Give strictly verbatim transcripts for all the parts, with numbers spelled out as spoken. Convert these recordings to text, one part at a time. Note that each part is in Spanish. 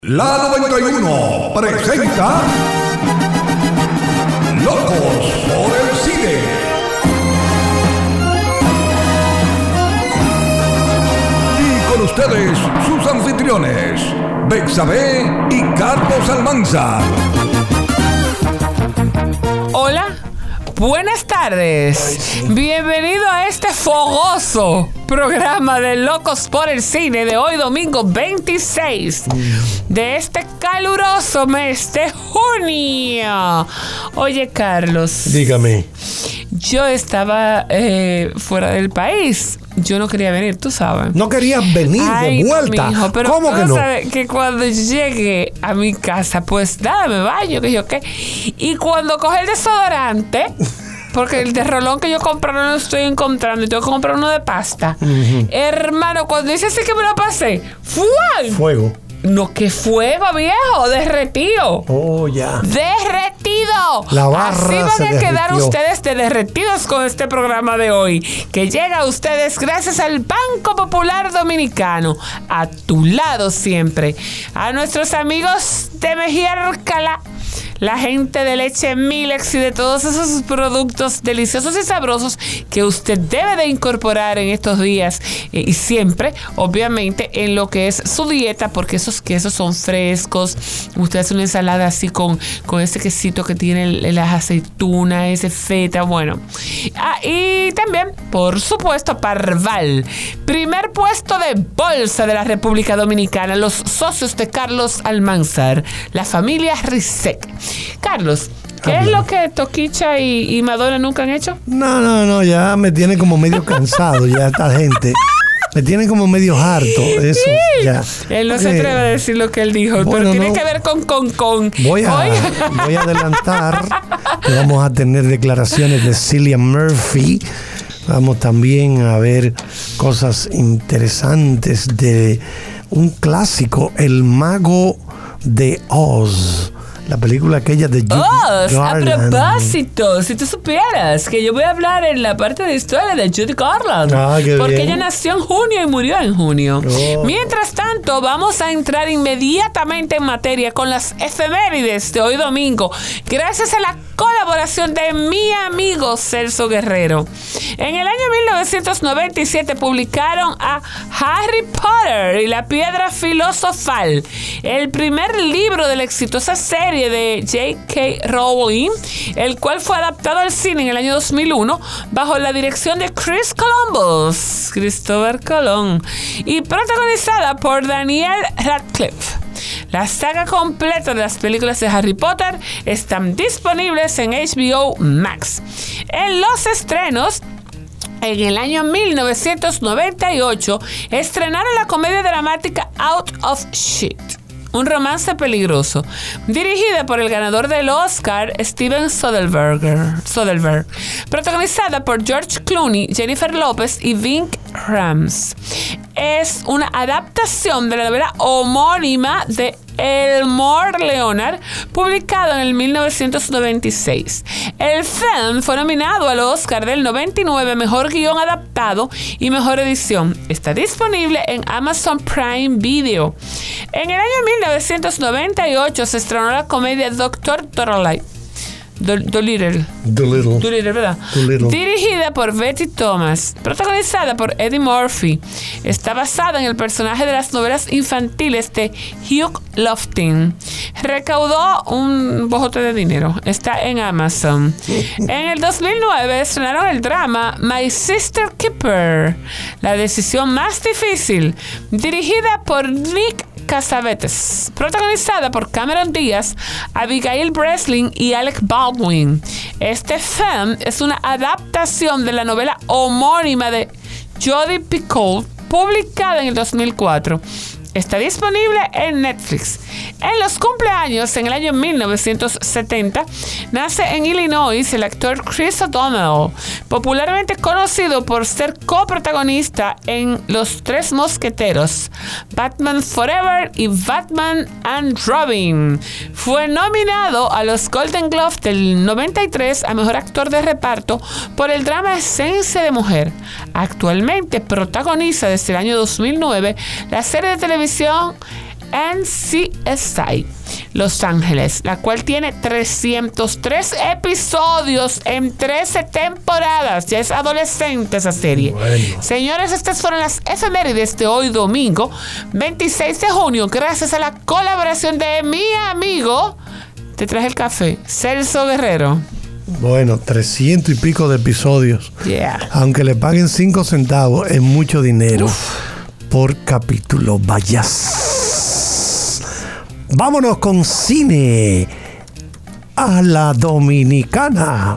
La noventa y uno presenta Locos por el Cine. Y con ustedes, sus anfitriones, Betsabe y Carlos Almanzar. Hola, buenas tardes. Bienvenido a este fogoso programa de Locos por el Cine de hoy, domingo veintiséis de este caluroso mes de junio. Oye, Carlos. Dígame. Yo estaba eh, fuera del país. Yo no quería venir, tú sabes. No querías venir Ay, de vuelta. Mijo, pero ¿cómo que no? Sabes que cuando llegue a mi casa, pues nada, me baño, que yo qué. Y cuando coge el desodorante, porque el de rolón que yo compré no lo estoy encontrando y tengo que comprar uno de pasta. Uh-huh. Hermano, cuando dice así que me lo pasé, ¡fuan! Fuego. No, que fuego, viejo, derretido. Oh, ya. Derretido. La barra Así van se a quedar derritió. ustedes de derretidos con este programa de hoy, que llega a ustedes gracias al Banco Popular Dominicano, a tu lado siempre. A nuestros amigos de Mejía Alcalá, la gente de Leche Milex y de todos esos productos deliciosos y sabrosos que usted debe de incorporar en estos días eh, y siempre, obviamente, en lo que es su dieta, porque esos quesos son frescos. Usted hace una ensalada así con, con ese quesito que tiene las aceitunas, ese feta, bueno. Ah, y también, por supuesto, Parval, primer puesto de bolsa de la República Dominicana, los socios de Carlos Almanzar, la familia Rizek. Carlos, ¿qué Habla. es lo que Toquicha y, y Madonna nunca han hecho? No, no, no, ya me tiene como medio cansado ya esta gente. Me tiene como medio harto eso, Sí. ya. Él no se Eh, atreve a decir lo que él dijo, bueno, pero tiene no. que ver con con con. Voy a, voy a adelantar que vamos a tener declaraciones de Cillian Murphy. Vamos también a ver cosas interesantes de un clásico, El Mago de Oz. La película aquella de Judy Oh, a Garland. propósito, si tú supieras que yo voy a hablar en la parte de historia de Judy Garland, Ah, qué porque bien. ella nació en junio y murió en junio. Oh. Mientras tanto, vamos a entrar inmediatamente en materia con las efemérides de hoy domingo, gracias a la colaboración de mi amigo Celso Guerrero. En el año mil novecientos noventa y siete publicaron a Harry Potter y la Piedra Filosofal, el primer libro de la exitosa serie de J K Rowling, el cual fue adaptado al cine en el año dos mil uno bajo la dirección de Chris Columbus, Christopher Colón, y protagonizada por Daniel Radcliffe. La saga completa de las películas de Harry Potter están disponibles en H B O Max. En los estrenos, en el año mil novecientos noventa y ocho, estrenaron la comedia dramática Out of Shit, un romance peligroso, dirigida por el ganador del Oscar, Steven Soderbergh, Soderbergh, protagonizada por George Clooney, Jennifer Lopez y Ving Rhames. Es una adaptación de la novela homónima de Elmore Leonard, publicado en el mil novecientos noventa y seis. El film fue nominado al Oscar del noventa y nueve, Mejor Guión Adaptado y Mejor Edición. Está disponible en Amazon Prime Video. En el año mil novecientos noventa y ocho se estrenó la comedia Doctor Dolittle. Dolittle. Dolittle. Dolittle, ¿verdad? Dolittle. Dirigida por Betty Thomas, protagonizada por Eddie Murphy. Está basada en el personaje de las novelas infantiles de Hugh Lofting. Recaudó un bojote de dinero. Está en Amazon. En el dos mil nueve estrenaron el drama My Sister Keeper, la decisión más difícil, dirigida por Nick Cassavetes, protagonizada por Cameron Díaz, Abigail Breslin y Alec Baldwin. Este film es una adaptación de la novela homónima de Jodi Picoult, publicada en el dos mil cuatro. Está disponible en Netflix. En los cumpleaños, en el año mil novecientos setenta, nace en Illinois el actor Chris O'Donnell, popularmente conocido por ser coprotagonista en Los Tres Mosqueteros, Batman Forever y Batman and Robin. Fue nominado a los Golden Globe del noventa y tres a Mejor Actor de Reparto por el drama Esencia de Mujer. Actualmente protagoniza desde el año dos mil nueve la serie de televisión N C S I Los Ángeles, la cual tiene trescientos tres episodios en trece temporadas. Ya es adolescente esa serie. Bueno. Señores, estas fueron las efemérides de hoy domingo, veintiséis de junio, gracias a la colaboración de mi amigo, te traje el café, Celso Guerrero. Bueno, trescientos y pico de episodios. Yeah. Aunque le paguen cinco centavos, es mucho dinero. Uf. Por capítulo. Vayas. Vámonos con cine a la dominicana.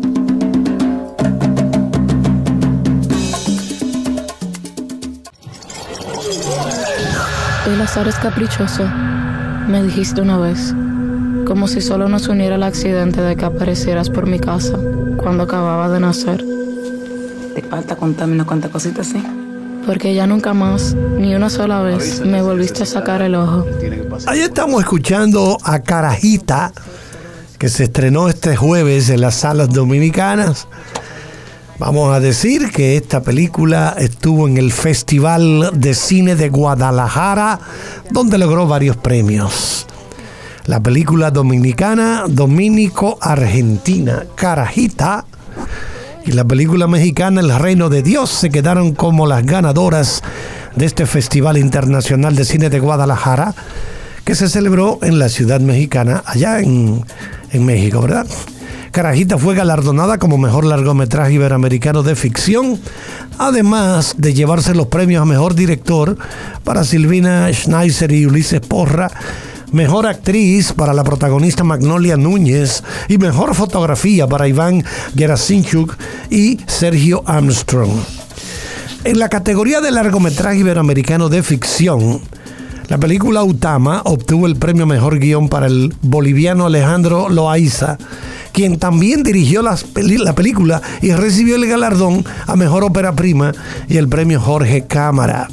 El azar es caprichoso, me dijiste una vez, como si solo nos uniera el accidente de que aparecieras por mi casa cuando acababa de nacer. Te falta contarme unas cuantas cositas, ¿sí? Porque ya nunca más, ni una sola vez, me volviste a sacar el ojo. Ahí estamos escuchando a Carajita, que se estrenó este jueves en las salas dominicanas. Vamos a decir que esta película estuvo en el Festival de Cine de Guadalajara, donde logró varios premios. La película dominicana, dominico-argentina, Carajita, y la película mexicana El Reino de Dios se quedaron como las ganadoras de este Festival Internacional de Cine de Guadalajara, que se celebró en la ciudad mexicana, allá en, en México, ¿verdad? Carajita fue galardonada como mejor largometraje iberoamericano de ficción, además de llevarse los premios a mejor director para Silvina Schneiser y Ulises Porra, mejor actriz para la protagonista Magnolia Núñez y mejor fotografía para Iván Gerasimchuk y Sergio Armstrong. En la categoría de largometraje iberoamericano de ficción, la película Utama obtuvo el premio mejor guión para el boliviano Alejandro Loaiza, quien también dirigió las peli- la película y recibió el galardón a mejor ópera prima y el premio Jorge Cámara.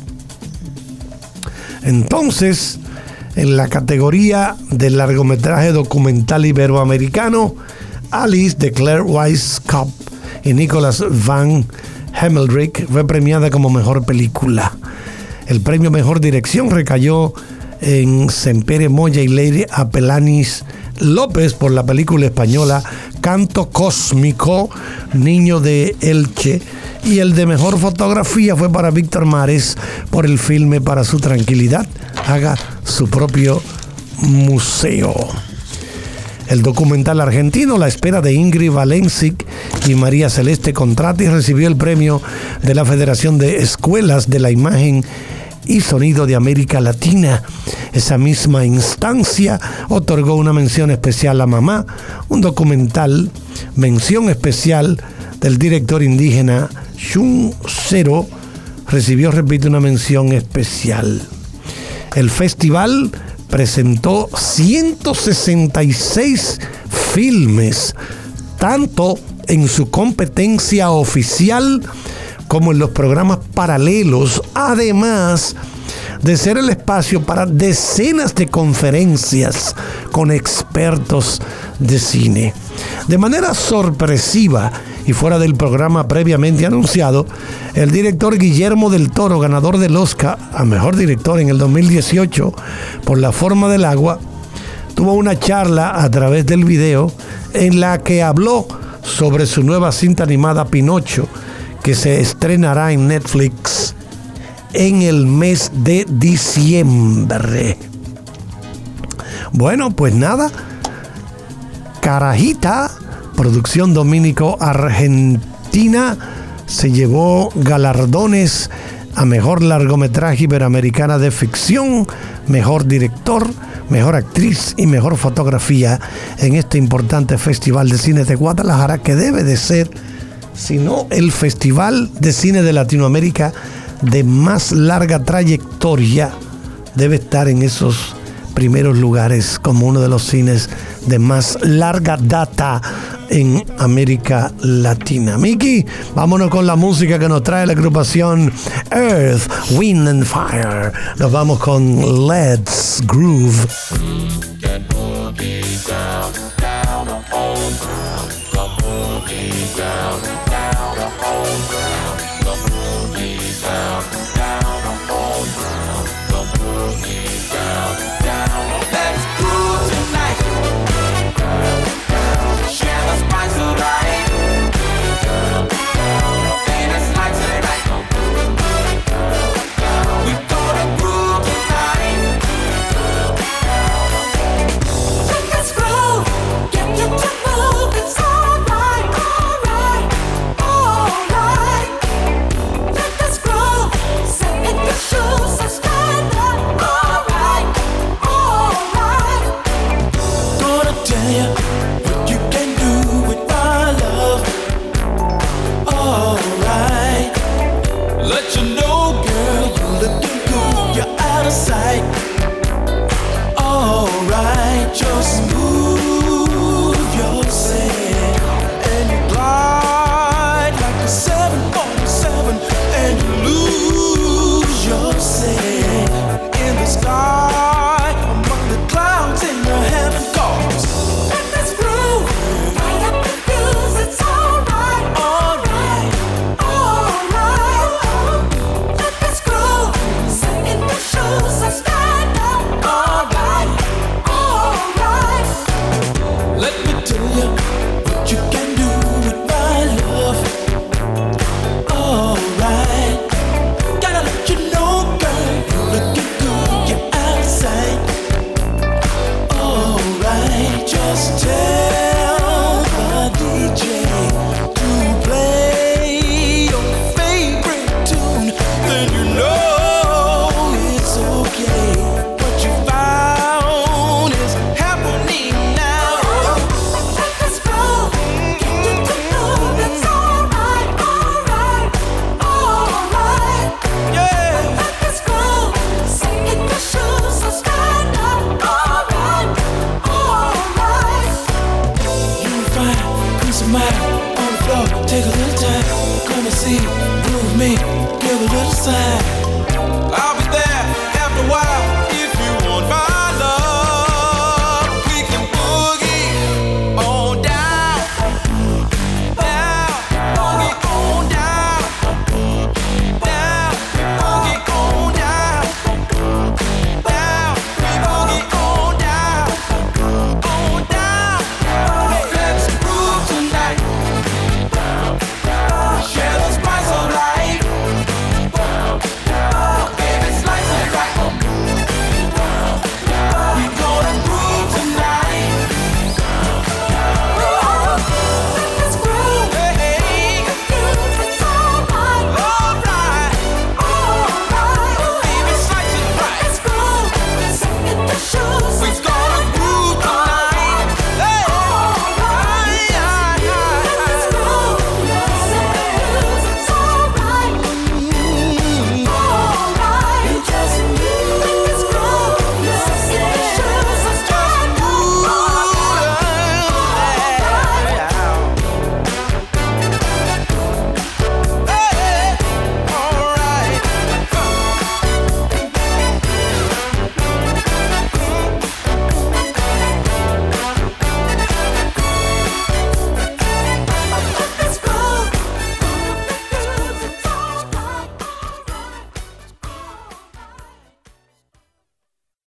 Entonces, en la categoría de largometraje documental iberoamericano, Alice de Claire Weiskopf y Nicolas Van Hemmeldrick fue premiada como mejor película. El premio mejor dirección recayó en Sempere Moya y Leire Apelanis López por la película española Canto Cósmico, Niño de Elche, y el de mejor fotografía fue para Víctor Mares por el filme Para su tranquilidad, haga su propio museo. El documental argentino La espera de Ingrid Valencic y María Celeste Contrati recibió el premio de la Federación de Escuelas de la Imagen y Sonido de América Latina. Esa misma instancia otorgó una mención especial a Mamá, un documental, mención especial del director indígena Shun Cero, recibió, repito, una mención especial. El festival presentó ciento sesenta y seis filmes, tanto en su competencia oficial como en los programas paralelos, además de ser el espacio para decenas de conferencias con expertos de cine. De manera sorpresiva y fuera del programa previamente anunciado, el director Guillermo del Toro, ganador del Oscar a Mejor Director en el dos mil dieciocho por La forma del agua, tuvo una charla a través del video en la que habló sobre su nueva cinta animada Pinocho, que se estrenará en Netflix en el mes de diciembre. Bueno, pues nada, Carajita, producción dominico-argentina, se llevó galardones a mejor largometraje iberoamericana de ficción, mejor director, mejor actriz y mejor fotografía en este importante Festival de Cine de Guadalajara, que debe de ser, si no el Festival de Cine de Latinoamérica de más larga trayectoria, debe estar en esos primeros lugares como uno de los cines de más larga data en América Latina. Miki, vámonos con la música que nos trae la agrupación Earth, Wind and Fire. Nos vamos con Let's Groove. Down, down, down, down, down, Just